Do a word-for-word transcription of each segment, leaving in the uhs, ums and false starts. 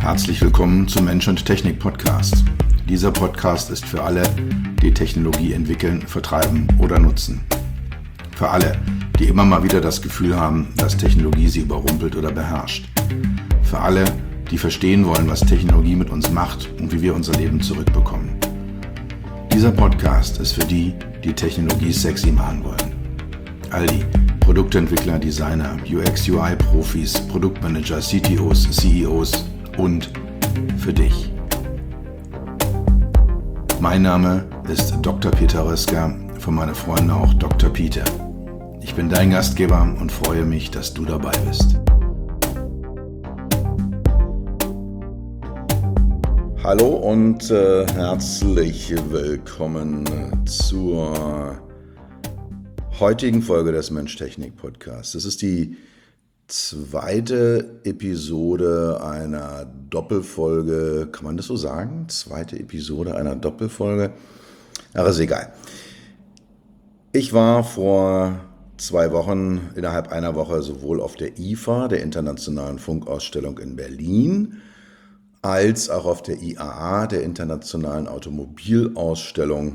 Herzlich willkommen zum Mensch und Technik Podcast. Dieser Podcast ist für alle, die Technologie entwickeln, vertreiben oder nutzen. Für alle, die immer mal wieder das Gefühl haben, dass Technologie sie überrumpelt oder beherrscht. Für alle, die verstehen wollen, was Technologie mit uns macht und wie wir unser Leben zurückbekommen. Dieser Podcast ist für die, die Technologie sexy machen wollen. All die Produktentwickler, Designer, U X U I-Profis, Produktmanager, C T Os, C E Os und für dich. Mein Name ist Doktor Peter Röska, von meinen Freunden auch Doktor Peter. Ich bin dein Gastgeber und freue mich, dass du dabei bist. Hallo und äh, herzlich willkommen zur heutigen Folge des Mensch-Technik-Podcasts. Das ist die zweite Episode einer Doppelfolge, kann man das so sagen? Zweite Episode einer Doppelfolge? Ach, ist egal. Ich war vor zwei Wochen, innerhalb einer Woche, sowohl auf der I F A, der Internationalen Funkausstellung in Berlin, als auch auf der I A A, der Internationalen Automobilausstellung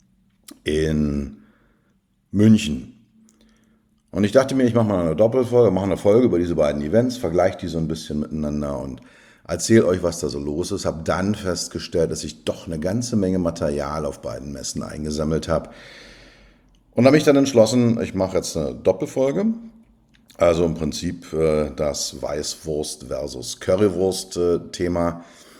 in München. Und ich dachte mir, ich mache mal eine Doppelfolge, mache eine Folge über diese beiden Events, vergleiche die so ein bisschen miteinander und erzähle euch, was da so los ist. Habe dann festgestellt, dass ich doch eine ganze Menge Material auf beiden Messen eingesammelt habe. Und habe mich dann entschlossen, ich mache jetzt eine Doppelfolge. Also im Prinzip äh, das Weißwurst versus Currywurst äh, Thema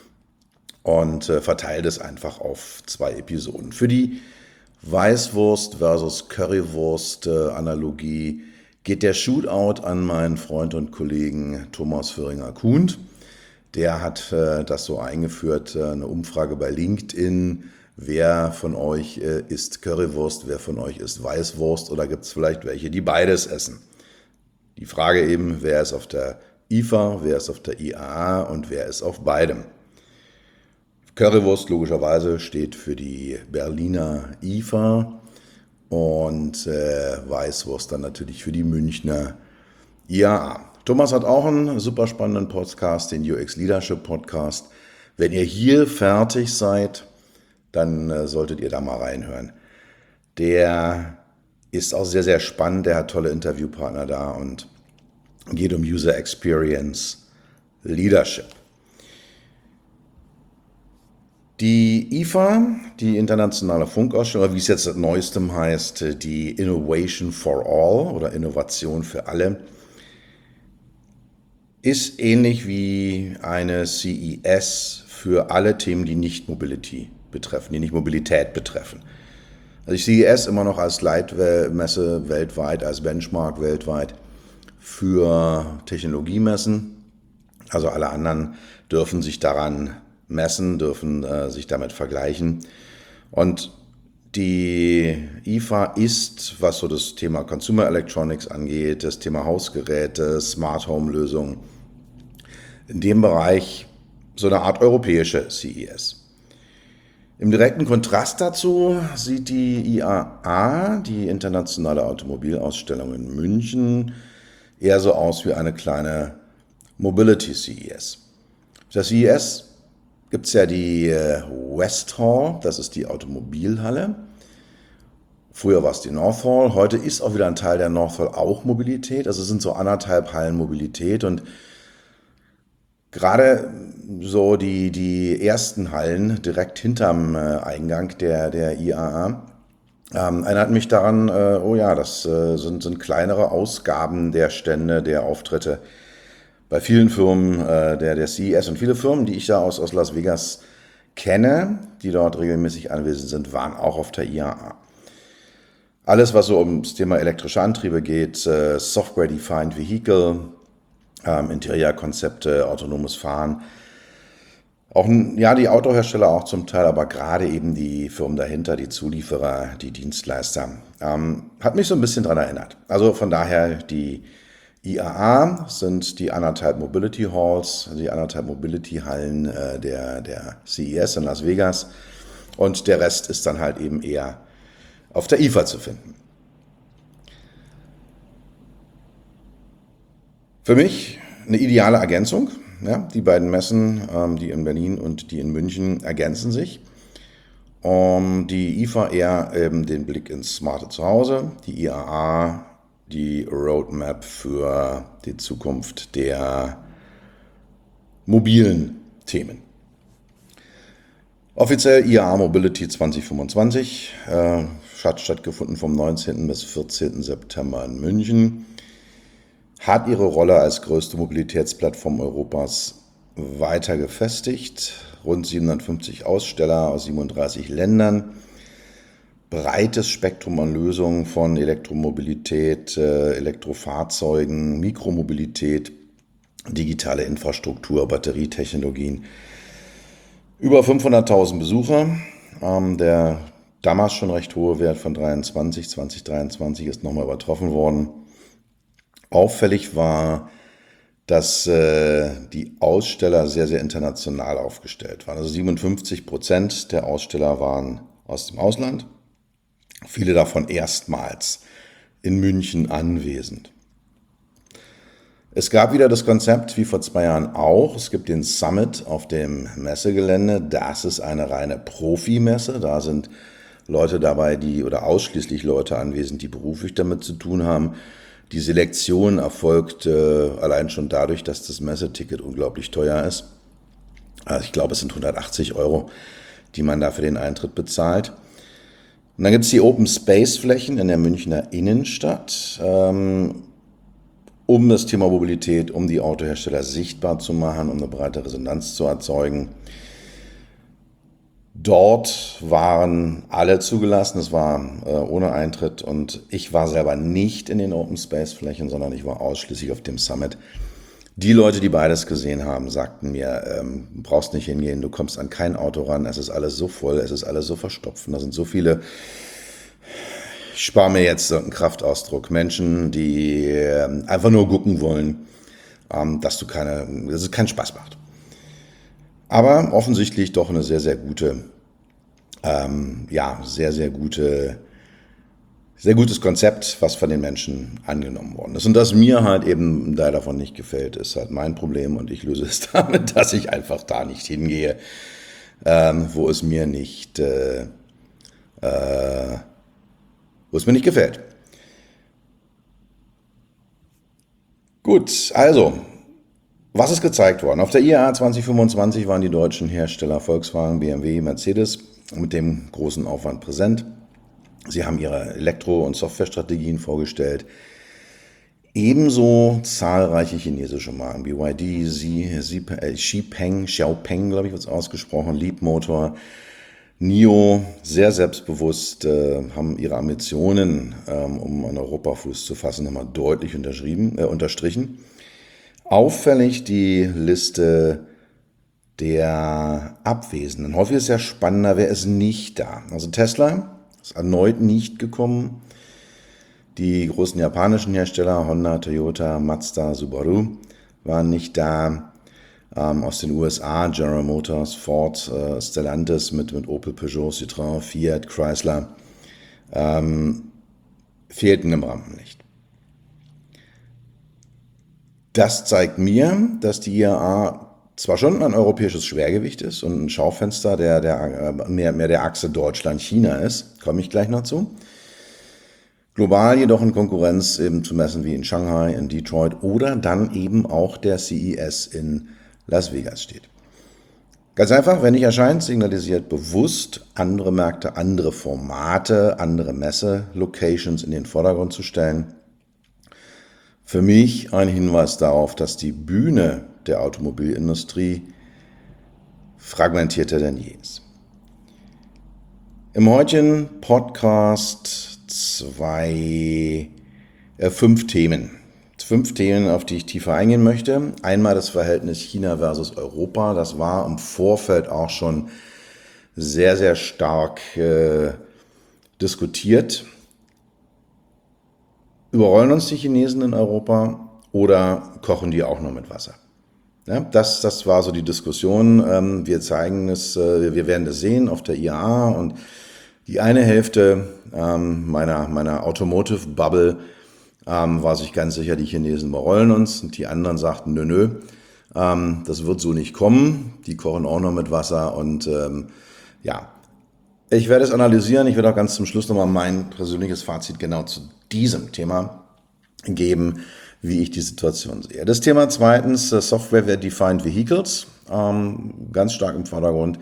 und äh, verteile das einfach auf zwei Episoden. Für die Weißwurst versus Currywurst äh, Analogie geht der Shootout an meinen Freund und Kollegen Thomas Föhringer-Kuhnt. Der hat äh, das so eingeführt, äh, eine Umfrage bei LinkedIn. Wer von euch äh, isst Currywurst, wer von euch isst Weißwurst oder gibt es vielleicht welche, die beides essen? Die Frage eben, wer ist auf der I F A, wer ist auf der I A A und wer ist auf beidem? Currywurst logischerweise steht für die Berliner I F A und äh, Weißwurst dann natürlich für die Münchner I A A. Thomas hat auch einen super spannenden Podcast, den U X Leadership Podcast. Wenn ihr hier fertig seid, dann äh, solltet ihr da mal reinhören. Der ist auch sehr, sehr spannend, der hat tolle Interviewpartner da und geht um User Experience Leadership. Die I F A, die Internationale Funkausstellung, oder wie es jetzt seit neuestem heißt, die Innovation for All oder Innovation für alle, ist ähnlich wie eine C E S für alle Themen, die nicht Mobility betreffen, die nicht Mobilität betreffen. Also ich sehe C E S immer noch als Leitmesse weltweit, als Benchmark weltweit für Technologiemessen. Also alle anderen dürfen sich daran messen, dürfen äh, sich damit vergleichen. Und die I F A ist, was so das Thema Consumer Electronics angeht, das Thema Hausgeräte, Smart Home Lösungen, in dem Bereich so eine Art europäische C E S. Im direkten Kontrast dazu sieht die I A A, die Internationale Automobilausstellung in München, eher so aus wie eine kleine Mobility C E S. Auf der C E S gibt es ja die West Hall, das ist die Automobilhalle. Früher war es die North Hall, heute ist auch wieder ein Teil der North Hall auch Mobilität, also es sind so anderthalb Hallen Mobilität und gerade so die, die ersten Hallen direkt hinterm Eingang der, der I A A ähm, erinnert mich daran, äh, oh ja, das äh, sind, sind kleinere Ausgaben der Stände, der Auftritte bei vielen Firmen äh, der, der C E S und viele Firmen, die ich da aus, aus Las Vegas kenne, die dort regelmäßig anwesend sind, waren auch auf der I A A. Alles, was so ums Thema elektrische Antriebe geht, äh, Software-Defined Vehicle, ähm, Interiorkonzepte, autonomes Fahren, auch ja, die Autohersteller auch zum Teil, aber gerade eben die Firmen dahinter, die Zulieferer, die Dienstleister, ähm, hat mich so ein bisschen daran erinnert. Also von daher die I A A sind die anderthalb Mobility Halls, die anderthalb Mobility Hallen äh, der, der C E S in Las Vegas und der Rest ist dann halt eben eher auf der I F A zu finden. Für mich eine ideale Ergänzung. Ja, die beiden Messen, ähm, die in Berlin und die in München, ergänzen sich. Um, die I F A eher eben den Blick ins smarte Zuhause, die I A A die Roadmap für die Zukunft der mobilen Themen. Offiziell I A A Mobility zwanzig fünfundzwanzig, äh, hat stattgefunden vom neunzehnten bis vierzehnten September in München, hat ihre Rolle als größte Mobilitätsplattform Europas weiter gefestigt. Rund siebenhundertfünfzig Aussteller aus siebenunddreißig Ländern, breites Spektrum an Lösungen von Elektromobilität, Elektrofahrzeugen, Mikromobilität, digitale Infrastruktur, Batterietechnologien. Über fünfhunderttausend Besucher. Der damals schon recht hohe Wert von dreiundzwanzig, zwanzig dreiundzwanzig ist nochmal übertroffen worden. Auffällig war, dass äh, die Aussteller sehr, sehr international aufgestellt waren. Also siebenundfünfzig Prozent der Aussteller waren aus dem Ausland, viele davon erstmals in München anwesend. Es gab wieder das Konzept, wie vor zwei Jahren auch, es gibt den Summit auf dem Messegelände. Das ist eine reine Profimesse, da sind Leute dabei, die oder ausschließlich Leute anwesend, die beruflich damit zu tun haben. Die Selektion erfolgt äh, allein schon dadurch, dass das Messeticket unglaublich teuer ist. Also ich glaube, es sind hundertachtzig Euro, die man da für den Eintritt bezahlt. Und dann gibt es die Open Space Flächen in der Münchner Innenstadt, ähm, um das Thema Mobilität, um die Autohersteller sichtbar zu machen, um eine breite Resonanz zu erzeugen. Dort waren alle zugelassen, es war äh, ohne Eintritt und ich war selber nicht in den Open Space Flächen, sondern ich war ausschließlich auf dem Summit. Die Leute, die beides gesehen haben, sagten mir, ähm, du brauchst nicht hingehen, du kommst an kein Auto ran, es ist alles so voll, es ist alles so verstopft, da sind so viele, ich spare mir jetzt so einen Kraftausdruck, Menschen, die äh, einfach nur gucken wollen, ähm, dass du keine, dass es keinen Spaß macht. Aber offensichtlich doch eine sehr, sehr gute, ähm, ja, sehr, sehr gute, sehr gutes Konzept, was von den Menschen angenommen worden ist. Und dass mir halt eben da davon nicht gefällt, ist halt mein Problem und ich löse es damit, dass ich einfach da nicht hingehe, ähm, wo es mir nicht, äh, äh, wo es mir nicht gefällt. Gut, also. Was ist gezeigt worden? Auf der I A A zwanzig fünfundzwanzig waren die deutschen Hersteller Volkswagen, B M W, Mercedes mit dem großen Aufwand präsent. Sie haben ihre Elektro- und Softwarestrategien vorgestellt. Ebenso zahlreiche chinesische Marken, B Y D, Xpeng, Xiaopeng, glaube ich, wird es ausgesprochen, Leapmotor, N I O, sehr selbstbewusst, äh, haben ihre Ambitionen, ähm, um an Europa Fuß zu fassen, nochmal deutlich unterschrieben, äh, unterstrichen. Auffällig die Liste der Abwesenden. Häufig ist es ja spannender, wer ist nicht da. Also Tesla ist erneut nicht gekommen. Die großen japanischen Hersteller Honda, Toyota, Mazda, Subaru waren nicht da. Ähm, aus den U S A General Motors, Ford, äh, Stellantis mit, mit Opel, Peugeot, Citroën, Fiat, Chrysler ähm, fehlten im Rampenlicht. Das zeigt mir, dass die I A A zwar schon ein europäisches Schwergewicht ist und ein Schaufenster der, der, mehr, mehr der Achse Deutschland-China ist, komme ich gleich noch zu. Global jedoch in Konkurrenz eben zu Messen wie in Shanghai, in Detroit oder dann eben auch der C E S in Las Vegas steht. Ganz einfach, wenn nicht erscheint, signalisiert bewusst, andere Märkte, andere Formate, andere Messe-Locations in den Vordergrund zu stellen. Für mich ein Hinweis darauf, dass die Bühne der Automobilindustrie fragmentierter denn je ist. Im heutigen Podcast zwei, äh, fünf Themen. Fünf Themen, auf die ich tiefer eingehen möchte. Einmal das Verhältnis China versus Europa. Das war im Vorfeld auch schon sehr, sehr stark äh, diskutiert. Überrollen uns die Chinesen in Europa oder kochen die auch nur mit Wasser? Ja, das, das war so die Diskussion. Ähm, wir zeigen es, äh, wir werden das sehen auf der I A A und die eine Hälfte ähm, meiner, meiner Automotive-Bubble ähm, war sich ganz sicher, die Chinesen überrollen uns und die anderen sagten, nö, nö, Ähm, das wird so nicht kommen. Die kochen auch noch mit Wasser und ähm, ja, ich werde es analysieren. Ich werde auch ganz zum Schluss nochmal mein persönliches Fazit genau zu diesem Thema geben, wie ich die Situation sehe. Das Thema zweitens, äh, Software-Defined Vehicles, ähm, ganz stark im Vordergrund.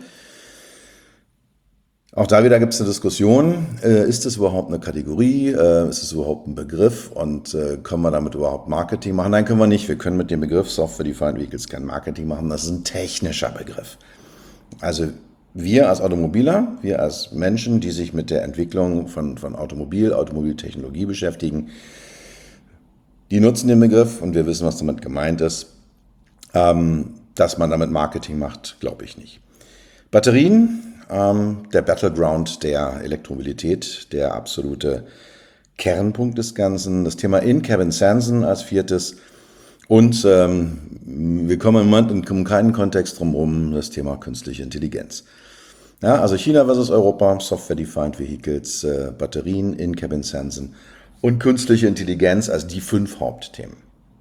Auch da wieder gibt es eine Diskussion, äh, ist es überhaupt eine Kategorie, äh, ist es überhaupt ein Begriff und äh, können wir damit überhaupt Marketing machen? Nein, können wir nicht. Wir können mit dem Begriff Software-Defined Vehicles kein Marketing machen, das ist ein technischer Begriff. Also wir als Automobiler, wir als Menschen, die sich mit der Entwicklung von, von Automobil, Automobiltechnologie beschäftigen, die nutzen den Begriff und wir wissen, was damit gemeint ist. Ähm, dass man damit Marketing macht, glaube ich nicht. Batterien, ähm, der Battleground der Elektromobilität, der absolute Kernpunkt des Ganzen. Das Thema In-Cabin Sensing als viertes. Und ähm, wir kommen im Moment in keinen Kontext drumherum, das Thema künstliche Intelligenz. Ja, also China versus Europa, Software-Defined Vehicles, äh, Batterien, In-Cabin Sensing und künstliche Intelligenz als die fünf Hauptthemen.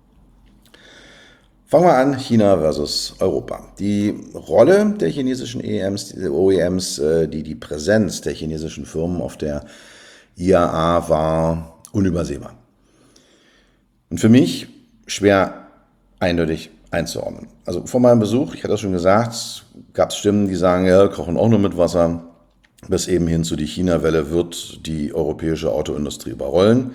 Fangen wir an, China versus Europa. Die Rolle der chinesischen O E Ms, die, die Präsenz der chinesischen Firmen auf der I A A war unübersehbar. Und für mich schwer eindeutig einzuordnen. Also vor meinem Besuch, ich hatte das schon gesagt, gab es Stimmen, die sagen, ja, kochen auch nur mit Wasser. Bis eben hin zu die China-Welle wird die europäische Autoindustrie überrollen.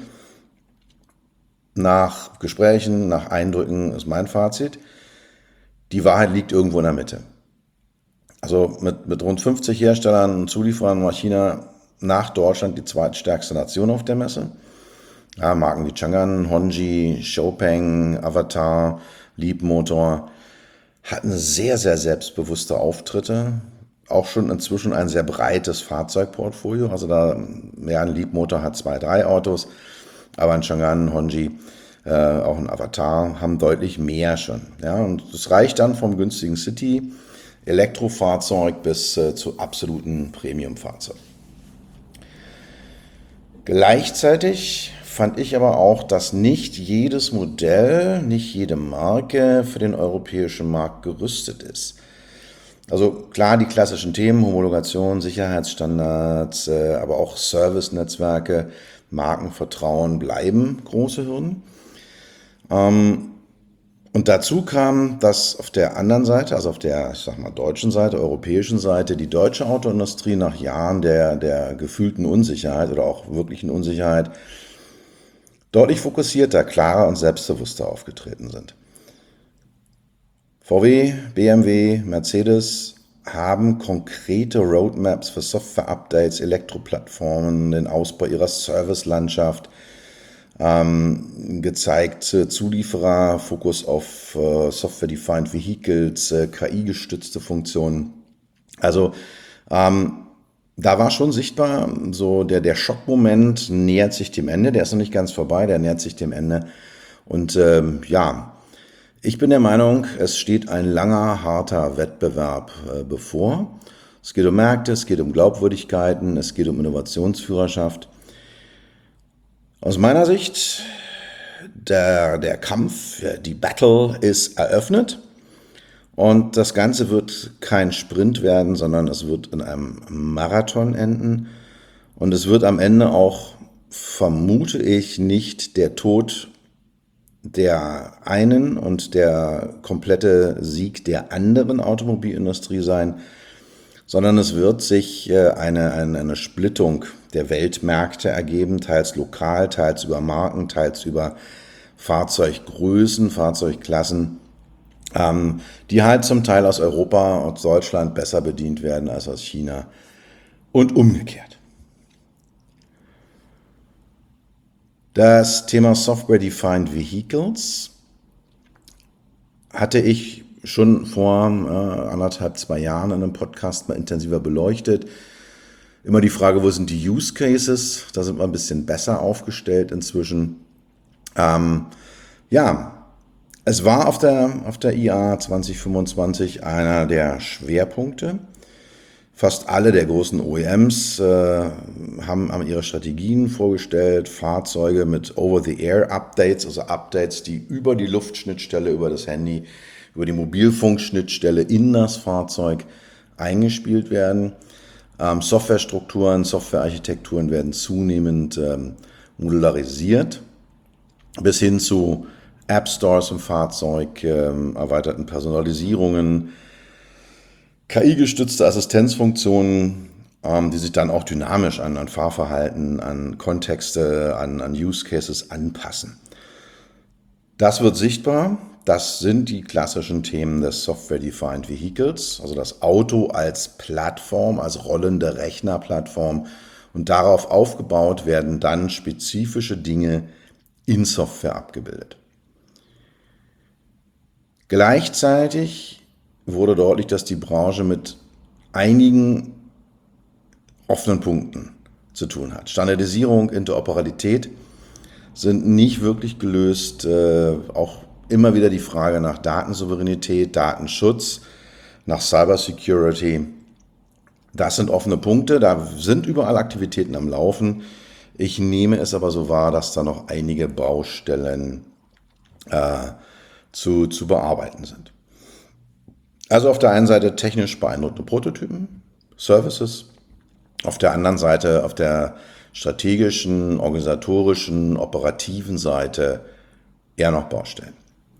Nach Gesprächen, nach Eindrücken ist mein Fazit, die Wahrheit liegt irgendwo in der Mitte. Also mit, mit rund fünfzig Herstellern und Zulieferern war China nach Deutschland die zweitstärkste Nation auf der Messe. Ja, Marken wie Changan, Hongji, Xpeng, Avatar, Leapmotor hatten sehr, sehr selbstbewusste Auftritte. Auch schon inzwischen ein sehr breites Fahrzeugportfolio. Also da, ja, ein Leapmotor hat zwei, drei Autos. Aber ein Changan, Hongji, äh, auch ein Avatar haben deutlich mehr schon. Ja, und es reicht dann vom günstigen City, Elektrofahrzeug bis äh, zu absoluten Premiumfahrzeug. Gleichzeitig fand ich aber auch, dass nicht jedes Modell, nicht jede Marke für den europäischen Markt gerüstet ist. Also klar, die klassischen Themen, Homologation, Sicherheitsstandards, äh, aber auch Service-Netzwerke, Markenvertrauen bleiben große Hürden. Ähm, und dazu kam, dass auf der anderen Seite, also auf der, ich sag mal, deutschen Seite, europäischen Seite, die deutsche Autoindustrie nach Jahren der, der gefühlten Unsicherheit oder auch wirklichen Unsicherheit deutlich fokussierter, klarer und selbstbewusster aufgetreten sind. V W, B M W, Mercedes haben konkrete Roadmaps für Software-Updates, Elektroplattformen, den Ausbau ihrer Servicelandschaft ähm, gezeigt, äh, Zulieferer, Fokus auf äh, Software-Defined Vehicles, äh, K I-gestützte Funktionen. Also ähm, da war schon sichtbar, so der, der Schockmoment nähert sich dem Ende, der ist noch nicht ganz vorbei, der nähert sich dem Ende. Und ähm, ja, ich bin der Meinung, es steht ein langer, harter Wettbewerb äh, bevor. Es geht um Märkte, es geht um Glaubwürdigkeiten, es geht um Innovationsführerschaft. Aus meiner Sicht, der, der Kampf, die Battle ist eröffnet und das Ganze wird kein Sprint werden, sondern es wird in einem Marathon enden und es wird am Ende auch, vermute ich, nicht der Tod der einen und der komplette Sieg der anderen Automobilindustrie sein, sondern es wird sich eine, eine, eine Splittung der Weltmärkte ergeben, teils lokal, teils über Marken, teils über Fahrzeuggrößen, Fahrzeugklassen, ähm, die halt zum Teil aus Europa und Deutschland besser bedient werden als aus China und umgekehrt. Das Thema Software-Defined Vehicles hatte ich schon vor äh, anderthalb, zwei Jahren in einem Podcast mal intensiver beleuchtet. Immer die Frage, wo sind die Use Cases? Da sind wir ein bisschen besser aufgestellt inzwischen. Ähm, ja, es war auf der, auf der I A zwanzig fünfundzwanzig einer der Schwerpunkte. Fast alle der großen O E Ms äh, haben, haben ihre Strategien vorgestellt, Fahrzeuge mit Over-the-Air-Updates, also Updates, die über die Luftschnittstelle, über das Handy, über die Mobilfunkschnittstelle in das Fahrzeug eingespielt werden. Ähm, Softwarestrukturen, Softwarearchitekturen werden zunehmend ähm, modularisiert, bis hin zu App-Stores im Fahrzeug, ähm, erweiterten Personalisierungen, K I-gestützte Assistenzfunktionen, ähm, die sich dann auch dynamisch an, an Fahrverhalten, an Kontexte, an, an Use Cases anpassen. Das wird sichtbar. Das sind die klassischen Themen des Software-Defined Vehicles, also das Auto als Plattform, als rollende Rechnerplattform. Und darauf aufgebaut werden dann spezifische Dinge in Software abgebildet. Gleichzeitig wurde deutlich, dass die Branche mit einigen offenen Punkten zu tun hat. Standardisierung, Interoperabilität sind nicht wirklich gelöst. Äh, auch immer wieder die Frage nach Datensouveränität, Datenschutz, nach Cybersecurity. Das sind offene Punkte, da sind überall Aktivitäten am Laufen. Ich nehme es aber so wahr, dass da noch einige Baustellen äh, zu, zu bearbeiten sind. Also auf der einen Seite technisch beeindruckende Prototypen, Services, auf der anderen Seite, auf der strategischen, organisatorischen, operativen Seite eher noch Baustellen.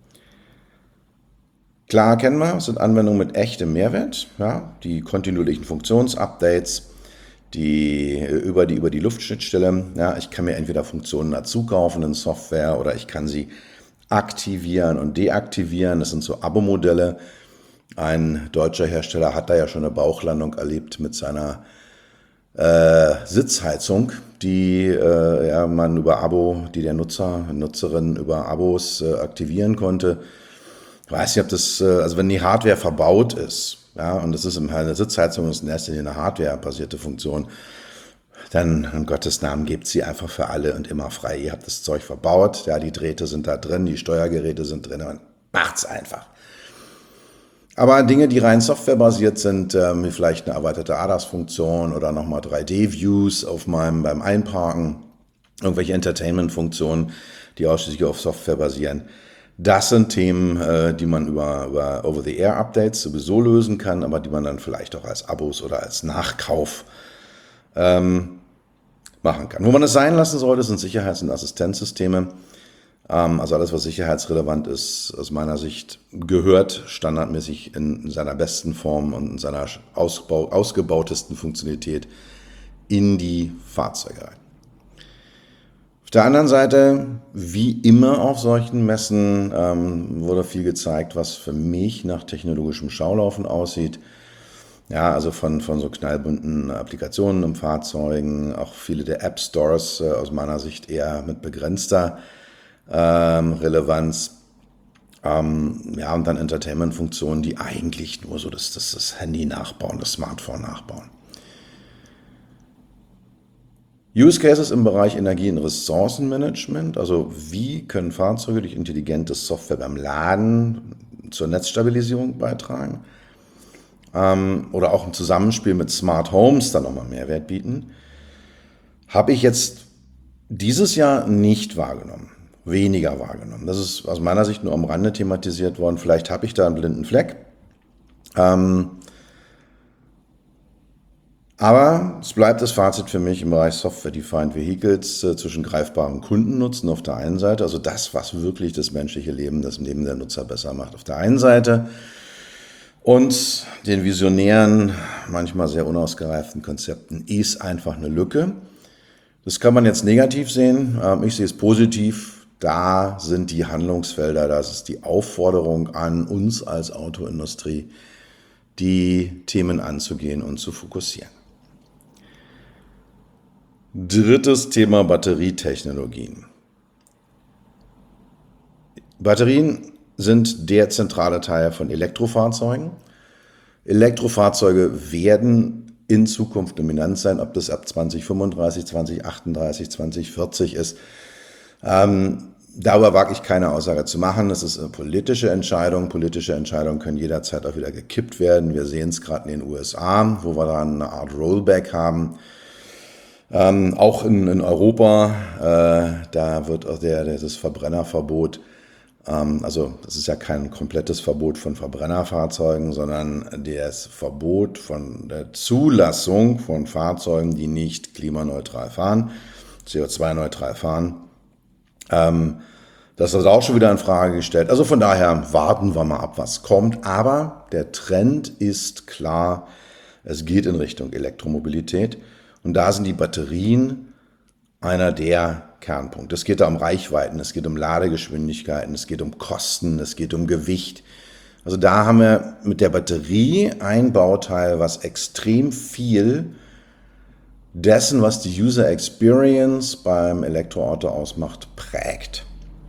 Klar erkennen wir, es sind Anwendungen mit echtem Mehrwert, ja, die kontinuierlichen Funktionsupdates, die über die, über die Luftschnittstelle. Ja, ich kann mir entweder Funktionen dazu kaufen in Software oder ich kann sie aktivieren und deaktivieren. Das sind so Abo-Modelle. Ein deutscher Hersteller hat da ja schon eine Bauchlandung erlebt mit seiner äh, Sitzheizung, die äh, ja, man über Abo, die der Nutzer, Nutzerin über Abos äh, aktivieren konnte. Ich weiß nicht, ob das, äh, also wenn die Hardware verbaut ist, ja, und das ist im eine Sitzheizung ist in erster Linie eine Hardware-basierte Funktion, dann, in Gottes Namen, gebt sie einfach für alle und immer frei. Ihr habt das Zeug verbaut, ja, die Drähte sind da drin, die Steuergeräte sind drin, und macht's einfach. Aber Dinge, die rein softwarebasiert sind, ähm, wie vielleicht eine erweiterte A D A S-Funktion oder nochmal drei D-Views auf meinem, beim Einparken, irgendwelche Entertainment-Funktionen, die ausschließlich auf Software basieren, das sind Themen, äh, die man über, über Over-the-Air-Updates sowieso lösen kann, aber die man dann vielleicht auch als Abos oder als Nachkauf ähm, machen kann. Wo man es sein lassen sollte, sind Sicherheits- und Assistenzsysteme. Also alles, was sicherheitsrelevant ist, aus meiner Sicht gehört standardmäßig in seiner besten Form und in seiner ausbau, ausgebautesten Funktionalität in die Fahrzeuge rein. Auf der anderen Seite, wie immer auf solchen Messen, ähm, wurde viel gezeigt, was für mich nach technologischem Schaulaufen aussieht. Ja, also von, von so knallbunten Applikationen im Fahrzeugen, auch viele der App-Stores äh, aus meiner Sicht eher mit begrenzter Ähm, Relevanz, ähm, ja, und dann Entertainment-Funktionen, die eigentlich nur so das, das, das Handy nachbauen, das Smartphone nachbauen. Use Cases im Bereich Energie- und Ressourcenmanagement, also wie können Fahrzeuge durch intelligente Software beim Laden zur Netzstabilisierung beitragen, ähm, oder auch im Zusammenspiel mit Smart Homes dann nochmal Mehrwert bieten, habe ich jetzt dieses Jahr nicht wahrgenommen. Weniger wahrgenommen. Das ist aus meiner Sicht nur am Rande thematisiert worden. Vielleicht habe ich da einen blinden Fleck. Ähm, aber es bleibt das Fazit für mich im Bereich Software-Defined Vehicles äh, zwischen greifbarem Kundennutzen auf der einen Seite, also das, was wirklich das menschliche Leben, das Leben der Nutzer besser macht, auf der einen Seite, und den visionären, manchmal sehr unausgereiften Konzepten ist einfach eine Lücke. Das kann man jetzt negativ sehen. Ähm, ich sehe es positiv. Da sind die Handlungsfelder, das ist die Aufforderung an uns als Autoindustrie, die Themen anzugehen und zu fokussieren. Drittes Thema: Batterietechnologien. Batterien sind der zentrale Teil von Elektrofahrzeugen. Elektrofahrzeuge werden in Zukunft dominant sein, ob das ab zwanzig fünfunddreißig, zwanzig achtunddreißig, zwanzig vierzig ist. Ähm, Darüber wage ich keine Aussage zu machen. Das ist eine politische Entscheidung. Politische Entscheidungen können jederzeit auch wieder gekippt werden. Wir sehen es gerade in den U S A, wo wir dann eine Art Rollback haben. Ähm, auch in, in Europa, äh, da wird auch der, das Verbrennerverbot, ähm, also das ist ja kein komplettes Verbot von Verbrennerfahrzeugen, sondern das Verbot von der Zulassung von Fahrzeugen, die nicht klimaneutral fahren, C O zwei neutral fahren. Ähm, das ist auch schon wieder in Frage gestellt. Also von daher warten wir mal ab, was kommt. Aber der Trend ist klar, es geht in Richtung Elektromobilität. Und da sind die Batterien einer der Kernpunkte. Es geht da um Reichweiten, es geht um Ladegeschwindigkeiten, es geht um Kosten, es geht um Gewicht. Also da haben wir mit der Batterie ein Bauteil, was extrem viel dessen, was die User Experience beim Elektroauto ausmacht, prägt.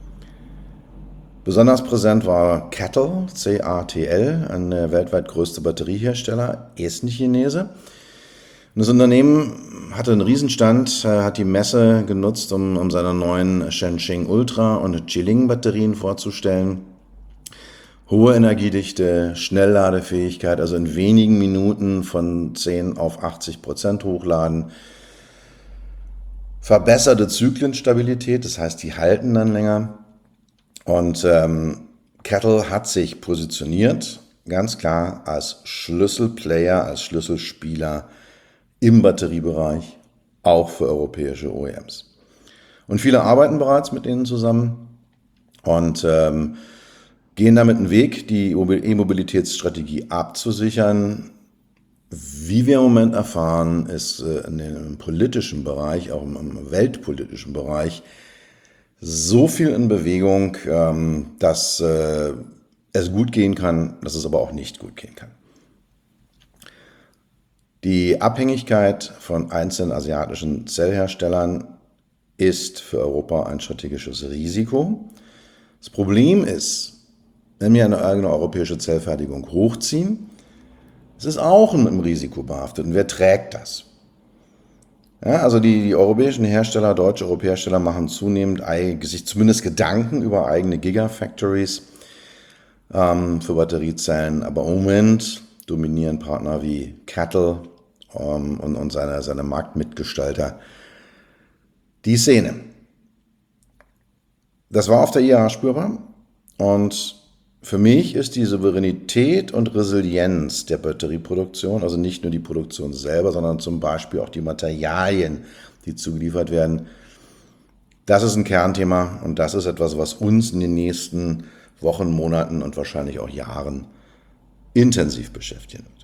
Besonders präsent war Cattle, C A T L, ein weltweit größter Batteriehersteller, ist ein Chinese. Und das Unternehmen hatte einen Riesenstand, hat die Messe genutzt, um, um seine neuen Shenxing Ultra und Jiling Batterien vorzustellen. Hohe Energiedichte, Schnellladefähigkeit, also in wenigen Minuten von zehn auf achtzig Prozent hochladen. Verbesserte Zyklenstabilität, das heißt, die halten dann länger. Und ähm, Cattle hat sich positioniert, ganz klar als Schlüsselplayer, als Schlüsselspieler im Batteriebereich, auch für europäische O E Ms. Und viele arbeiten bereits mit ihnen zusammen und ähm, gehen damit einen Weg, die E-Mobilitätsstrategie abzusichern. Wie wir im Moment erfahren, ist äh, in dem politischen Bereich, auch im, im weltpolitischen Bereich, so viel in Bewegung, ähm, dass äh, es gut gehen kann, dass es aber auch nicht gut gehen kann. Die Abhängigkeit von einzelnen asiatischen Zellherstellern ist für Europa ein strategisches Risiko. Das Problem ist, wenn wir eine eigene europäische Zellfertigung hochziehen, es ist auch mit einem Risiko behaftet. Und wer trägt das? Ja, also die, die europäischen Hersteller, deutsche europäische Hersteller machen zunehmend sich zumindest Gedanken über eigene Gigafactories ähm, für Batteriezellen. Aber im Moment dominieren Partner wie Cattle ähm, und, und seine, seine Marktmitgestalter die Szene. Das war auf der I A A spürbar und für mich ist die Souveränität und Resilienz der Batterieproduktion, also nicht nur die Produktion selber, sondern zum Beispiel auch die Materialien, die zugeliefert werden, das ist ein Kernthema und das ist etwas, was uns in den nächsten Wochen, Monaten und wahrscheinlich auch Jahren intensiv beschäftigen wird.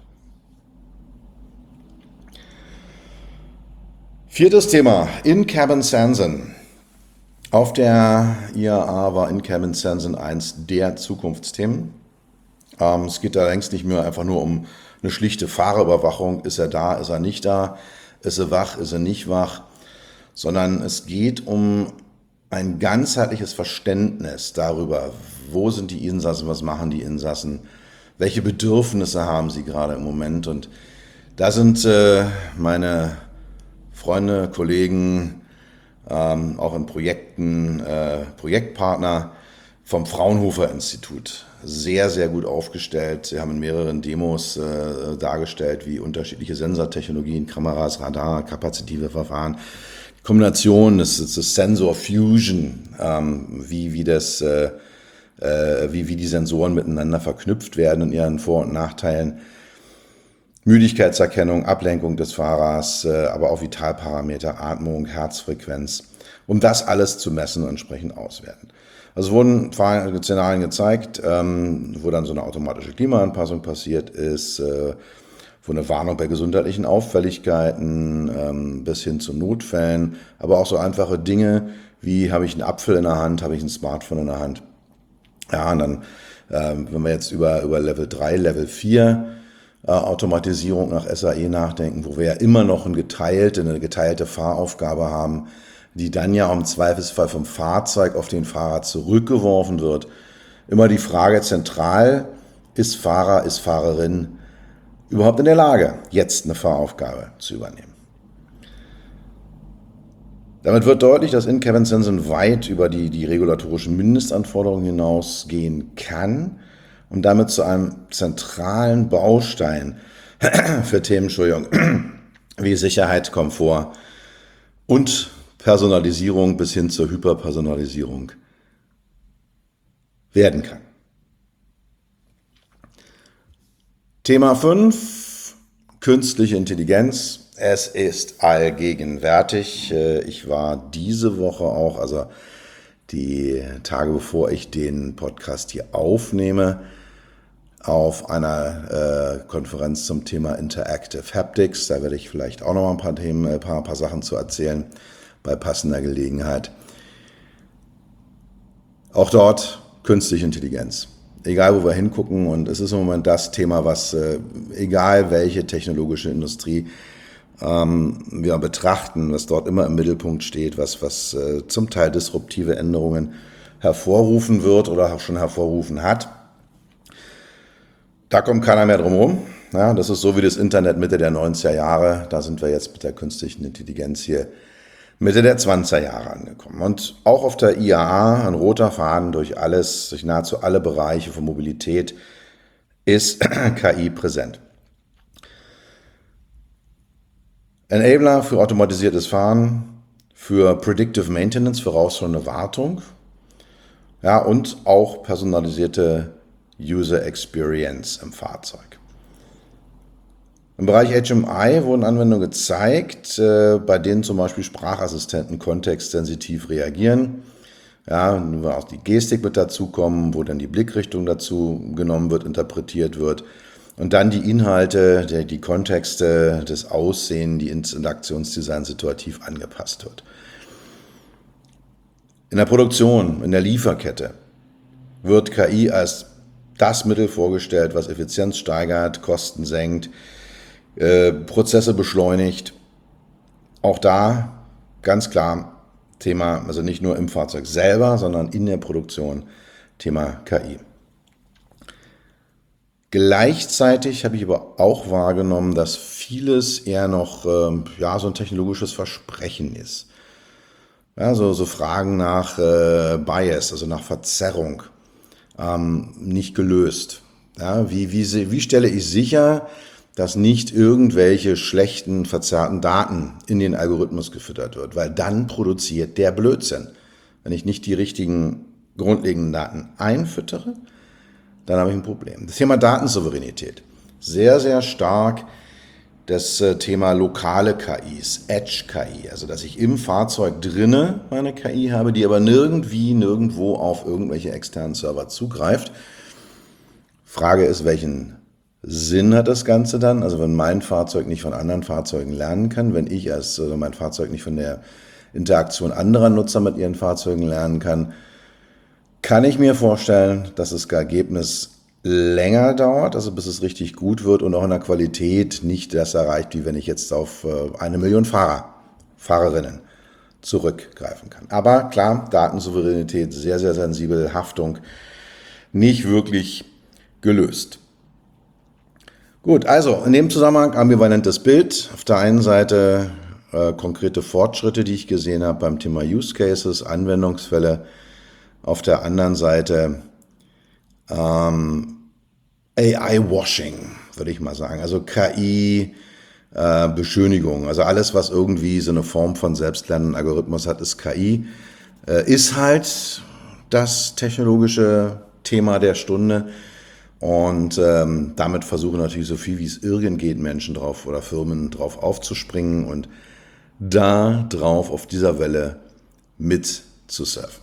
Viertes Thema, In-Cabin Sensing. Auf der I A A war In-Cabin Sensing eins der Zukunftsthemen. Ähm, es geht da längst nicht mehr einfach nur um eine schlichte Fahrerüberwachung. Ist er da, ist er nicht da? Ist er wach, ist er nicht wach? Sondern es geht um ein ganzheitliches Verständnis darüber, wo sind die Insassen, was machen die Insassen, welche Bedürfnisse haben sie gerade im Moment. Und da sind äh, meine Freunde, Kollegen, ähm, auch in Projekten, äh, Projektpartner vom Fraunhofer Institut sehr, sehr gut aufgestellt. Sie haben in mehreren Demos äh, dargestellt, wie unterschiedliche Sensortechnologien, Kameras, Radar, kapazitive Verfahren, die Kombination, das ist das Sensor Fusion, ähm, wie, wie, das, äh, äh, wie, wie die Sensoren miteinander verknüpft werden in ihren Vor- und Nachteilen. Müdigkeitserkennung, Ablenkung des Fahrers, äh, aber auch Vitalparameter, Atmung, Herzfrequenz, um das alles zu messen und entsprechend auswerten. Also wurden Szenarien gezeigt, ähm, wo dann so eine automatische Klimaanpassung passiert ist, äh, wo eine Warnung bei gesundheitlichen Auffälligkeiten ähm, bis hin zu Notfällen, aber auch so einfache Dinge wie, habe ich einen Apfel in der Hand, habe ich ein Smartphone in der Hand. Ja, und dann, ähm, wenn wir jetzt über, über Level drei, Level vier äh, Automatisierung nach S A E nachdenken, wo wir ja immer noch eine geteilte, eine geteilte Fahraufgabe haben, die dann ja im Zweifelsfall vom Fahrzeug auf den Fahrer zurückgeworfen wird. Immer die Frage zentral, ist Fahrer, ist Fahrerin überhaupt in der Lage, jetzt eine Fahraufgabe zu übernehmen? Damit wird deutlich, dass In-Cabin Sensing weit über die, die regulatorischen Mindestanforderungen hinausgehen kann und damit zu einem zentralen Baustein für Themen, Entschuldigung, wie Sicherheit, Komfort und Personalisierung bis hin zur Hyperpersonalisierung werden kann. Thema fünf, künstliche Intelligenz. Es ist allgegenwärtig. Ich war diese Woche auch, also die Tage bevor ich den Podcast hier aufnehme, auf einer äh, Konferenz zum Thema Interactive Haptics. Da werde ich vielleicht auch noch mal ein paar Themen, ein paar, ein paar Sachen zu erzählen bei passender Gelegenheit. Auch dort künstliche Intelligenz. Egal, wo wir hingucken, und es ist im Moment das Thema, was, äh, egal welche technologische Industrie ähm, wir betrachten, was dort immer im Mittelpunkt steht, was, was äh, zum Teil disruptive Änderungen hervorrufen wird oder auch schon hervorrufen hat. Da kommt keiner mehr drum herum. Ja, das ist so wie das Internet Mitte der neunziger Jahre. Da sind wir jetzt mit der künstlichen Intelligenz hier Mitte der zwanziger Jahre angekommen. Und auch auf der I A A, ein roter Faden durch alles, durch nahezu alle Bereiche von Mobilität, ist K I präsent. Enabler für automatisiertes Fahren, für Predictive Maintenance, vorausschauende Wartung, ja, und auch personalisierte User Experience im Fahrzeug. Im Bereich H M I wurden Anwendungen gezeigt, äh, bei denen zum Beispiel Sprachassistenten kontextsensitiv reagieren. Ja, wo auch die Gestik mit dazukommen, wo dann die Blickrichtung dazu genommen wird, interpretiert wird. Und dann die Inhalte, die, die Kontexte, das Aussehen, die Interaktionsdesign situativ angepasst wird. In der Produktion, in der Lieferkette wird K I als das Mittel vorgestellt, was Effizienz steigert, Kosten senkt, äh, Prozesse beschleunigt. Auch da ganz klar Thema, also nicht nur im Fahrzeug selber, sondern in der Produktion, Thema K I. Gleichzeitig habe ich aber auch wahrgenommen, dass vieles eher noch ähm, ja, so ein technologisches Versprechen ist. Ja, so, so Fragen nach äh, Bias, also nach Verzerrung, ähm, nicht gelöst. Ja, wie, wie, wie stelle ich sicher, dass nicht irgendwelche schlechten, verzerrten Daten in den Algorithmus gefüttert wird? Weil dann produziert der Blödsinn. Wenn ich nicht die richtigen grundlegenden Daten einfüttere, dann habe ich ein Problem. Das Thema Datensouveränität. Sehr, sehr stark das Thema lokale K Is, Edge-K I. Also, dass ich im Fahrzeug drinne meine K I habe, die aber nirgendwie, nirgendwo auf irgendwelche externen Server zugreift. Frage ist, welchen Sinn hat das Ganze dann? Also, wenn mein Fahrzeug nicht von anderen Fahrzeugen lernen kann, wenn ich als also mein Fahrzeug nicht von der Interaktion anderer Nutzer mit ihren Fahrzeugen lernen kann, kann ich mir vorstellen, dass das Ergebnis länger dauert, also bis es richtig gut wird und auch in der Qualität nicht das erreicht, wie wenn ich jetzt auf eine Million Fahrer, Fahrerinnen zurückgreifen kann. Aber klar, Datensouveränität sehr, sehr sensibel, Haftung nicht wirklich gelöst. Gut, also in dem Zusammenhang ambivalentes Bild. Auf der einen Seite äh, konkrete Fortschritte, die ich gesehen habe beim Thema Use Cases, Anwendungsfälle. Auf der anderen Seite ähm, A I-Washing, würde ich mal sagen. Also K I-Beschönigung. Äh, also alles, was irgendwie so eine Form von selbstlernenden Algorithmus hat, ist K I. Äh, ist halt das technologische Thema der Stunde. Und ähm, damit versuchen natürlich so viel wie es irgend geht, Menschen drauf oder Firmen drauf aufzuspringen und da drauf auf dieser Welle mit zu surfen.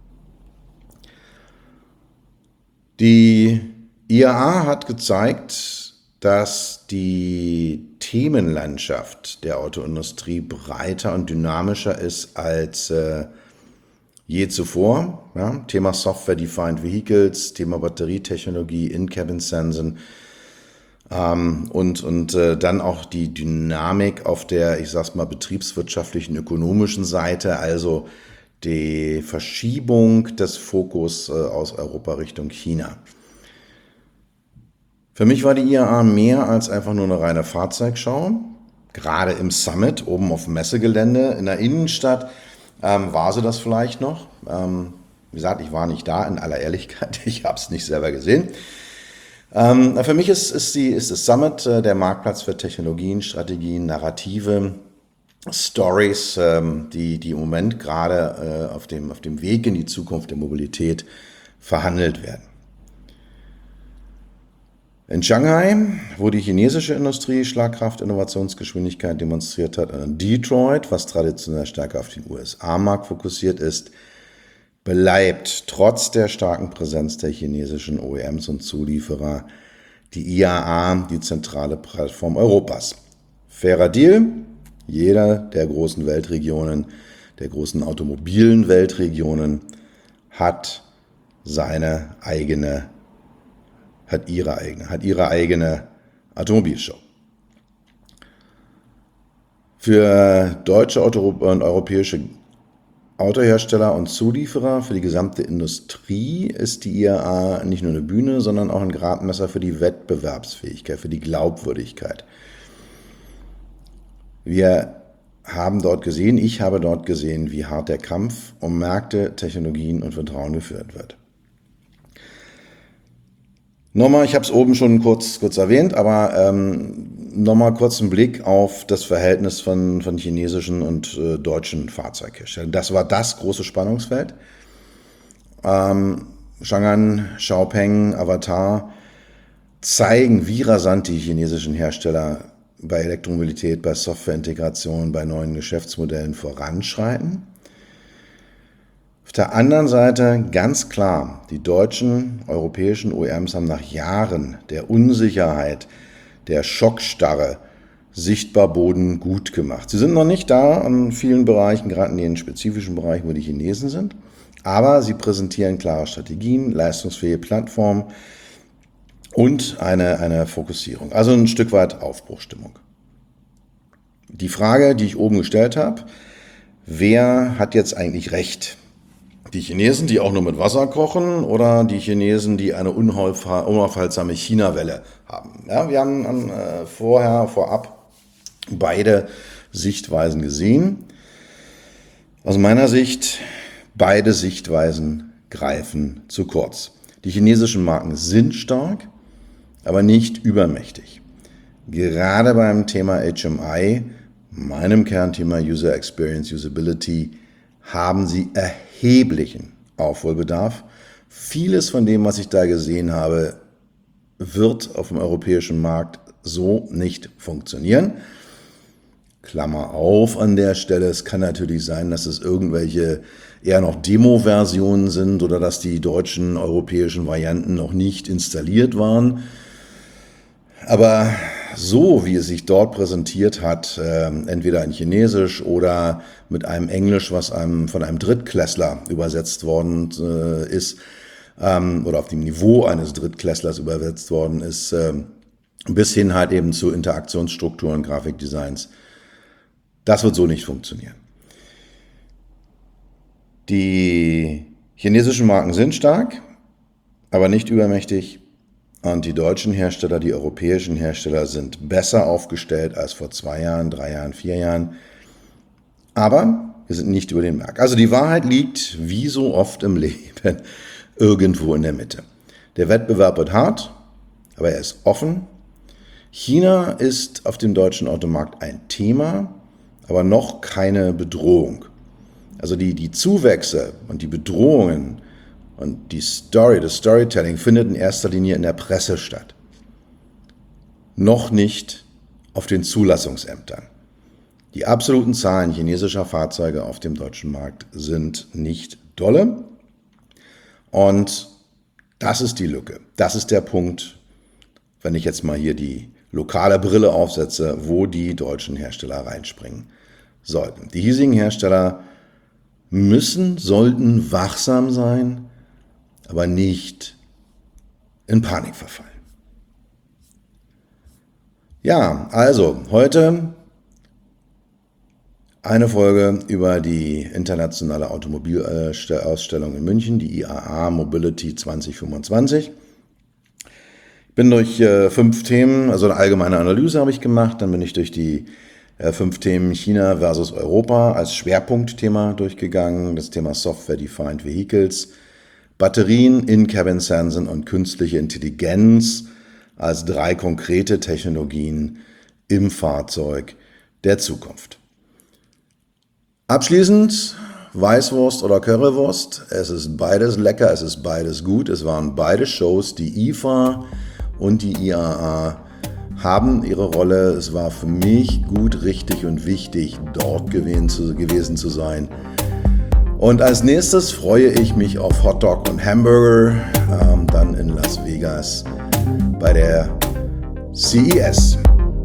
Die I A A hat gezeigt, dass die Themenlandschaft der Autoindustrie breiter und dynamischer ist als äh, je zuvor. Ja, Thema Software-Defined Vehicles, Thema Batterietechnologie, In-Cabin Sensing ähm, und, und äh, dann auch die Dynamik auf der, ich sag's mal, betriebswirtschaftlichen, ökonomischen Seite, also die Verschiebung des Fokus äh, aus Europa Richtung China. Für mich war die I A A mehr als einfach nur eine reine Fahrzeugschau. Gerade im Summit, oben auf dem Messegelände in der Innenstadt, Ähm, war sie das vielleicht noch? Ähm, wie gesagt, ich war nicht da, in aller Ehrlichkeit. Ich habe es nicht selber gesehen. Ähm, für mich ist, ist, die, ist das Summit äh, der Marktplatz für Technologien, Strategien, Narrative, Stories, ähm, die, die im Moment gerade äh, auf, dem, auf dem Weg in die Zukunft der Mobilität verhandelt werden. In Shanghai, wo die chinesische Industrie Schlagkraft, Innovationsgeschwindigkeit demonstriert hat, und in Detroit, was traditionell stärker auf den U S A-Markt fokussiert ist, bleibt trotz der starken Präsenz der chinesischen O E Ms und Zulieferer die I A A die zentrale Plattform Europas. Fairer Deal, jeder der großen Weltregionen, der großen automobilen Weltregionen hat seine eigene hat ihre eigene, hat ihre eigene Automobilshow. Für deutsche Auto- und europäische Autohersteller und Zulieferer, für die gesamte Industrie ist die I A A nicht nur eine Bühne, sondern auch ein Gradmesser für die Wettbewerbsfähigkeit, für die Glaubwürdigkeit. Wir haben dort gesehen, ich habe dort gesehen, wie hart der Kampf um Märkte, Technologien und Vertrauen geführt wird. Nochmal, ich habe es oben schon kurz, kurz erwähnt, aber ähm, nochmal kurz einen Blick auf das Verhältnis von, von chinesischen und äh, deutschen Fahrzeugherstellern. Das war das große Spannungsfeld. Ähm, Changan, Xiaopeng, Avatar zeigen, wie rasant die chinesischen Hersteller bei Elektromobilität, bei Softwareintegration, bei neuen Geschäftsmodellen voranschreiten. Auf der anderen Seite ganz klar, die deutschen, europäischen O E Ms haben nach Jahren der Unsicherheit, der Schockstarre sichtbar Boden gut gemacht. Sie sind noch nicht da an vielen Bereichen, gerade in den spezifischen Bereichen, wo die Chinesen sind, aber sie präsentieren klare Strategien, leistungsfähige Plattformen und eine, eine Fokussierung, also ein Stück weit Aufbruchstimmung. Die Frage, die ich oben gestellt habe, wer hat jetzt eigentlich recht? Die Chinesen, die auch nur mit Wasser kochen, oder die Chinesen, die eine unaufhaltsame China-Welle haben? Ja, wir haben äh, vorher, vorab beide Sichtweisen gesehen. Aus meiner Sicht, beide Sichtweisen greifen zu kurz. Die chinesischen Marken sind stark, aber nicht übermächtig. Gerade beim Thema H M I, meinem Kernthema User Experience, Usability, haben sie erheblichen Aufholbedarf. Vieles von dem, was ich da gesehen habe, wird auf dem europäischen Markt so nicht funktionieren. Klammer auf an der Stelle, es kann natürlich sein, dass es irgendwelche eher noch Demo-Versionen sind oder dass die deutschen europäischen Varianten noch nicht installiert waren. Aber so, wie es sich dort präsentiert hat, äh, entweder in Chinesisch oder mit einem Englisch, was einem von einem Drittklässler übersetzt worden äh, ist, ähm, oder auf dem Niveau eines Drittklässlers übersetzt worden ist, äh, bis hin halt eben zu Interaktionsstrukturen, Grafikdesigns, das wird so nicht funktionieren. Die chinesischen Marken sind stark, aber nicht übermächtig. Und die deutschen Hersteller, die europäischen Hersteller sind besser aufgestellt als vor zwei Jahren, drei Jahren, vier Jahren. Aber wir sind nicht über den Markt. Also die Wahrheit liegt, wie so oft im Leben, irgendwo in der Mitte. Der Wettbewerb wird hart, aber er ist offen. China ist auf dem deutschen Automarkt ein Thema, aber noch keine Bedrohung. Also die, die Zuwächse und die Bedrohungen und die Story, das Storytelling findet in erster Linie in der Presse statt. Noch nicht auf den Zulassungsämtern. Die absoluten Zahlen chinesischer Fahrzeuge auf dem deutschen Markt sind nicht dolle. Und das ist die Lücke. Das ist der Punkt, wenn ich jetzt mal hier die lokale Brille aufsetze, wo die deutschen Hersteller reinspringen sollten. Die hiesigen Hersteller müssen, sollten wachsam sein, aber nicht in Panik verfallen. Ja, also heute eine Folge über die internationale Automobilausstellung in München, die I A A Mobility zwanzig fünfundzwanzig. Ich bin durch äh, fünf Themen, also eine allgemeine Analyse habe ich gemacht, dann bin ich durch die äh, fünf Themen China versus Europa als Schwerpunktthema durchgegangen, das Thema Software-Defined Vehicles, Batterien, In-Cabin Sensing und künstliche Intelligenz als drei konkrete Technologien im Fahrzeug der Zukunft. Abschließend Weißwurst oder Currywurst. Es ist beides lecker, es ist beides gut. Es waren beide Shows, die I F A und die I A A haben ihre Rolle. Es war für mich gut, richtig und wichtig, dort gewesen zu, gewesen zu sein. Und als nächstes freue ich mich auf Hotdog und Hamburger, ähm, dann in Las Vegas bei der C E S.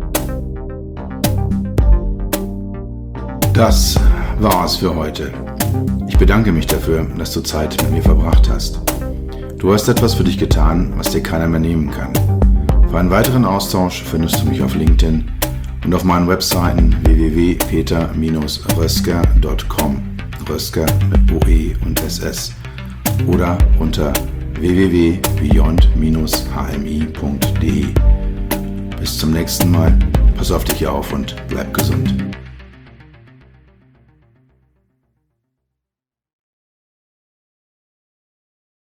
Das war's für heute. Ich bedanke mich dafür, dass du Zeit mit mir verbracht hast. Du hast etwas für dich getan, was dir keiner mehr nehmen kann. Für einen weiteren Austausch findest du mich auf LinkedIn und auf meinen Webseiten w w w punkt peter Bindestrich rösker punkt com, Rösker mit O E und S S, oder unter w w w punkt beyond Bindestrich h m i punkt d e. Bis zum nächsten Mal, pass auf dich auf und bleib gesund.